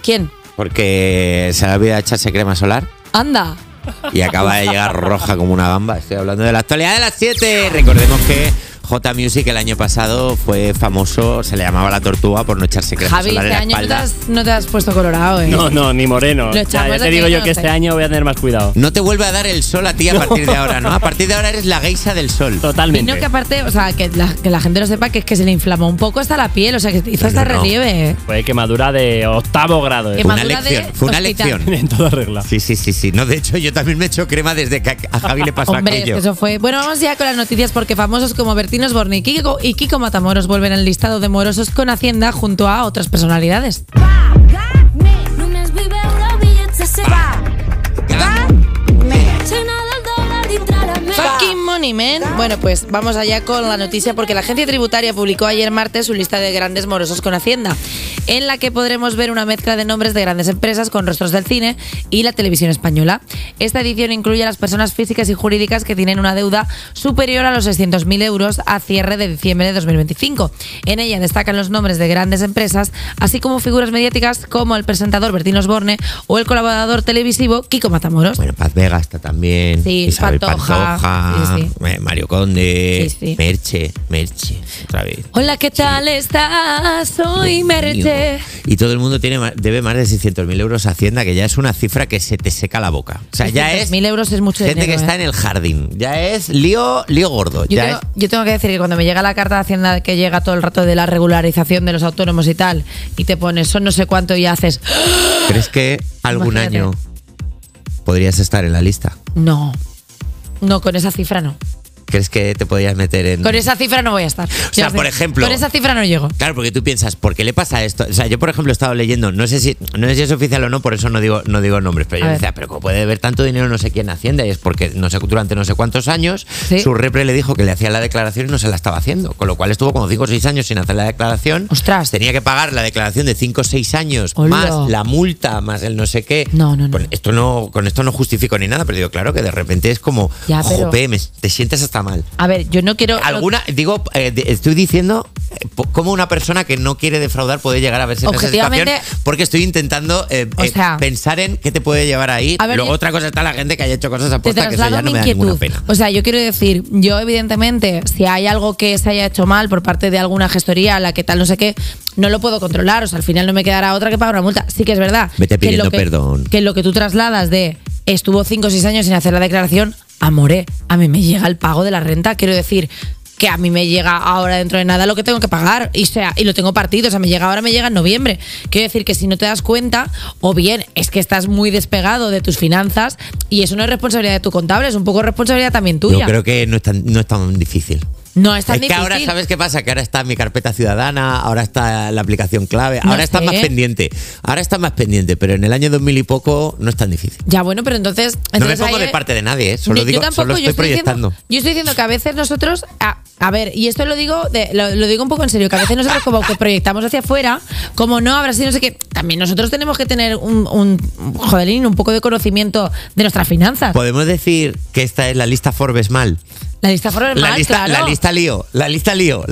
¿Quién? Porque se le ha olvidado echarse crema solar Anda. y acaba de llegar roja como una gamba. Estoy hablando de la actualidad de las 7. Recordemos que J Music el año pasado fue famoso, se le llamaba la tortuga por no echarse crema Javi, solar este en la año espalda. no te has puesto colorado, ¿eh? No, ni moreno. Lo Ya echamos te de digo yo menos, que este ¿eh? año voy a tener más cuidado. No te vuelve a dar el sol a ti a partir de ahora, ¿no? A partir de ahora eres la geisha del sol. Y Totalmente. no que aparte, o sea, que la gente lo sepa, que es que se le inflamó un poco hasta la piel, o sea, que hizo hasta No. relieve. Fue quemadura de 8º grado. Qué Fue una Quemadura de lección, fue una hospital. lección. En toda regla. Sí. No, de hecho, yo también me echo crema desde que a Javi le pasó Hombre, es aquello. que eso fue. Bueno, vamos ya con las noticias porque famosos como Bertín Osborne y Kiko Matamoros vuelven al listado de morosos con Hacienda junto a otras personalidades. Només vull veure bitllets de 100. Sena del dòlar dintre la meva. Fucking money, man. Bueno, pues vamos allá con la noticia porque la agencia tributaria publicó ayer martes su lista de grandes morosos con Hacienda, en la que podremos ver una mezcla de nombres de grandes empresas con rostros del cine y la televisión española. Esta edición incluye a las personas físicas y jurídicas que tienen una deuda superior a los 600.000 euros a cierre de diciembre de 2025. En ella destacan los nombres de grandes empresas, así como figuras mediáticas como el presentador Bertín Osborne o el colaborador televisivo Kiko Matamoros. Bueno, Paz Vega está también. Sí, Isabel Pantoja. Pantoja. Sí. Mario Conde. Sí. Merche. Otra vez. Hola, ¿qué tal estás? Soy Dios Merche. mío. Y todo el mundo debe más de 600.000 euros a Hacienda, que ya es una cifra que se te seca la boca. O sea, ya es 1.000 euros es mucho gente dinero, que está ¿eh? en el jardín. Ya es lío gordo. Yo tengo que decir que cuando me llega la carta de Hacienda que llega todo el rato de la regularización de los autónomos y tal, y te pones son no sé cuánto y haces ¿Crees que algún Imagínate. año podrías estar en la lista? no, con esa cifra no. ¿Crees que te podrías meter en...? Con esa cifra no voy a estar. O sea, por ejemplo... Con esa cifra no llego. Claro, porque tú piensas, ¿por qué le pasa esto? O sea, yo, por ejemplo, he estado leyendo, no sé si es oficial o no, por eso no digo nombres, pero A yo ver. decía, pero ¿cómo puede haber tanto dinero no sé quién en Hacienda? Y es porque durante no sé cuántos años Sí. su repre le dijo que le hacía la declaración y no se la estaba haciendo, con lo cual estuvo como 5 o 6 años sin hacer la declaración. Ostras. Tenía que pagar la declaración de 5 o 6 años, Hola. más la multa, más el no sé qué. No. Con esto no justifico ni nada, pero digo, claro que de repente es como, Ya, pero- jope, te sientes hasta mal. A ver, yo no quiero Estoy diciendo cómo una persona que no quiere defraudar puede llegar a verse en esa Objetivamente, situación, porque estoy intentando o sea, pensar en qué te puede llevar ahí. a ver, Luego yo- otra cosa está la gente que haya hecho cosas te aposta, que eso traslado ya no mi me da ninguna inquietud. pena. O sea, yo quiero decir, yo evidentemente, si hay algo que se haya hecho mal por parte de alguna gestoría, la que tal, no sé qué, no lo puedo controlar. O sea, al final no me quedará otra que pagar una multa. Sí que es verdad. Vete que pidiendo perdón. Que lo que tú trasladas de estuvo 5 o 6 años sin hacer la declaración, amore, a mí me llega el pago de la renta. Quiero decir que a mí me llega ahora dentro de nada lo que tengo que pagar y lo tengo partido, o sea, me llega en noviembre. Quiero decir que si no te das cuenta, o bien es que estás muy despegado de tus finanzas y eso no es responsabilidad de tu contable, es un poco responsabilidad también tuya. Yo creo que no es tan difícil. No es tan Es que difícil. ahora, ¿sabes qué pasa? Que ahora está mi carpeta ciudadana, ahora está la aplicación clave, No ahora está sé. más pendiente. Ahora está más pendiente, pero en el año 2000 y poco no es tan difícil. Ya, bueno, pero entonces No me ahí pongo de parte de nadie, ¿eh? Solo yo tampoco, solo yo estoy proyectando. yo estoy diciendo que a veces nosotros, a ver, y esto lo digo lo digo un poco en serio, que a veces nosotros como que proyectamos hacia afuera, como no, habrá sido no sé qué, también nosotros tenemos que tener un poco de conocimiento de nuestras finanzas. ¿Podemos decir que esta es la lista Forbes mal? La lista Forbes La mal, lista, claro. la lista lío. La lista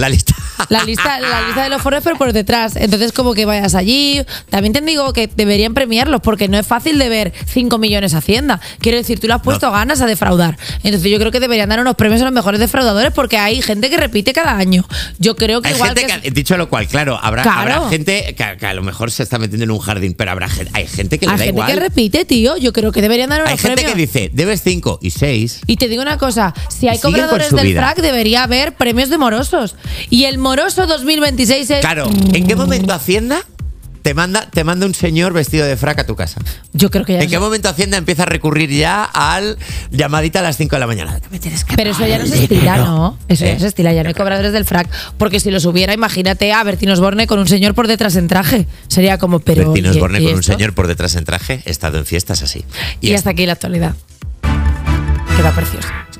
de los Forbes, pero por detrás. Entonces, como que vayas allí. También te digo que deberían premiarlos, porque no es fácil de ver 5 millones Hacienda. Quiero decir, tú le has puesto ganas a defraudar. Entonces, yo creo que deberían dar unos premios a los mejores defraudadores, porque hay gente que repite cada año. Yo creo que Hay igual gente que, dicho lo cual, claro, habrá gente que a lo mejor se está metiendo en un jardín, pero hay gente que le hay da gente igual. que repite, tío. Yo creo que deberían dar unos Hay gente premios. que dice, debes 5 y 6. Y te digo una cosa, si hay Y siguen con cobradores su del vida. FRAC, debería haber premios de morosos. Y el moroso 2026 es... Claro, ¿en qué momento Hacienda te manda un señor vestido de frac a tu casa? Yo creo que ya ¿En no qué sé. momento Hacienda empieza a recurrir ya al llamadita a las 5 de la mañana? Que me tienes que Pero eso ya no se pagar el estila, dinero. ¿no? Eso ya no se estila, ya no hay cobradores del FRAC. Porque si los hubiera, imagínate a Bertín Osborne con un señor por detrás en traje. Sería como, pero... Bertín ¿y- Osborne y con un esto? señor por detrás en traje. He estado en fiestas así. Y hasta aquí la actualidad. Queda preciosa.